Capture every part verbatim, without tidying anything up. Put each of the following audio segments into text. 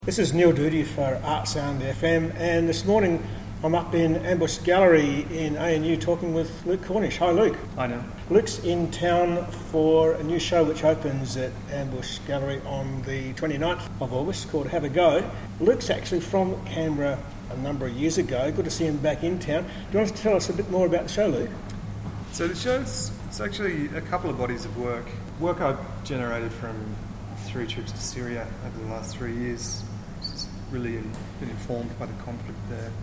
This is Neil Doody for Art Sound F M, and this morning I'm up in Ambush Gallery in A N U talking with Luke Cornish. Hi Luke. Hi Neil. Luke's in town for a new show which opens at Ambush Gallery on the twenty-ninth of August called Have a Go. Luke's actually from Canberra a number of years ago. Good to see him back in town. Do you want to tell us a bit more about the show, Luke? So the show's it's actually a couple of bodies of work. Work I've generated from three trips to Syria over the last three years. Really been informed by the conflict there,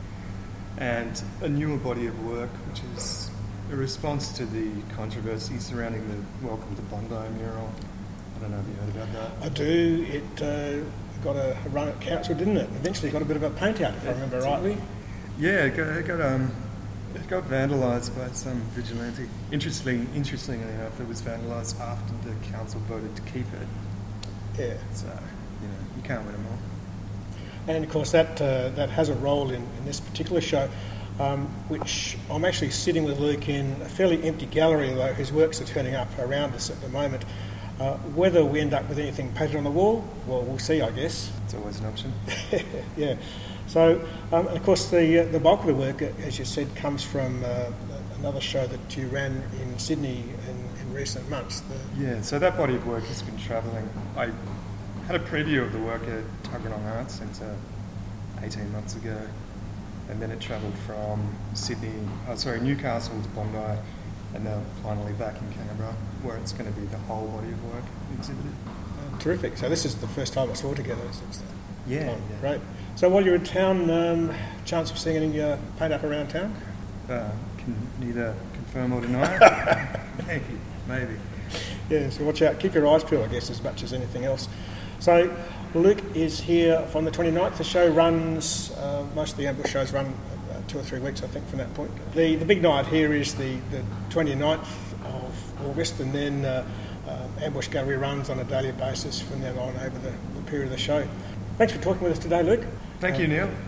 and a newer body of work which is a response to the controversy surrounding the Welcome to Bondi mural. I don't know if you heard about that. I do. It uh, got a run at council, didn't it? Eventually got a bit of a paint out, if I remember rightly. Yeah, it got, it got, um, it got vandalised by some vigilante. Interestingly, interestingly enough, it was vandalised after the council voted to keep it. Yeah. So, you know, you can't win them all. And of course that uh, that has a role in, in this particular show, um, which I'm actually sitting with Luke in a fairly empty gallery, although his works are turning up around us at the moment. Uh, whether we end up with anything painted on the wall, well, we'll see, I guess. It's always an option. Yeah. So, um, and of course, the uh, the bulk of the work, as you said, comes from uh, another show that you ran in Sydney in, in recent months. The Yeah, so that body of work has been travelling. I had a preview of the work at Tuggeranong Arts Centre eighteen months ago, and then it travelled from Sydney, oh, sorry, Newcastle to Bondi, and now finally back in Canberra, where it's going to be the whole body of work exhibited. uh, terrific. So this is the first time it's all together since that Yeah, time. yeah. Great. So while you're in town, um, chance of seeing any uh, paint up around town? Uh, can neither confirm or deny. maybe, maybe. Yeah, so watch out. Keep your eyes peeled, I guess, as much as anything else. So Luke is here from the twenty-ninth. The show runs, uh, most of the Ambush shows run uh, two or three weeks, I think, from that point. The the big night here is the, the twenty-ninth of August, and then uh, uh, Ambush Gallery runs on a daily basis from then on over the, the period of the show. Thanks for talking with us today, Luke. Thank um, you, Neil.